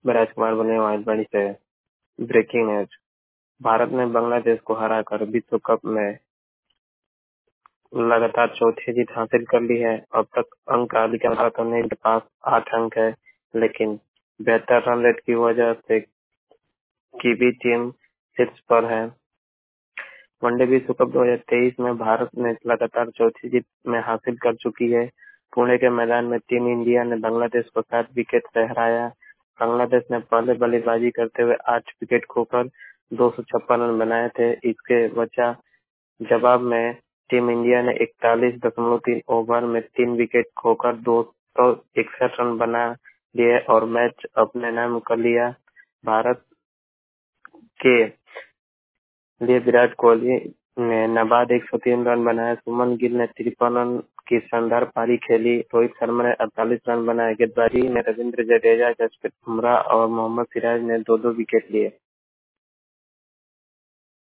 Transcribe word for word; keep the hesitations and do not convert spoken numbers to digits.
मैं राजकुमार बने आकाशवाणी से। Breaking news. भारत ने बांग्लादेश को हराकर विश्व कप में लगातार चौथी जीत हासिल कर ली है। अब तक अंक तालिका में के पास आठ अंक है, लेकिन बेहतर रन रेट की वजह से कीवी टीम शीर्ष पर है। वनडे विश्व कप दो हज़ार तेईस में भारत ने लगातार चौथी जीत में हासिल कर चुकी है। पुणे के मैदान में टीम इंडिया ने बांग्लादेश को सात विकेट से हराया। बांग्लादेश ने पहले बल्लेबाजी करते हुए आठ विकेट खोकर दो सौ छप्पन रन बनाए थे। इसके बचा जवाब में टीम इंडिया ने इकतालीस दशमलव तीन ओवर में तीन विकेट खोकर दो सौ इकसठ रन बना लिए और मैच अपने नाम कर लिया। भारत के लिए विराट कोहली ने नाबाद एक सौ तीन रन बनाए। सुमन गिल ने तिरपन रन की शानदार पारी खेली। रोहित शर्मा ने अड़तालीस रन बनाए। गेंदबाजी में रविंद्र जडेजा, जसप्रीत बुमराह और मोहम्मद सिराज ने दो दो विकेट लिए।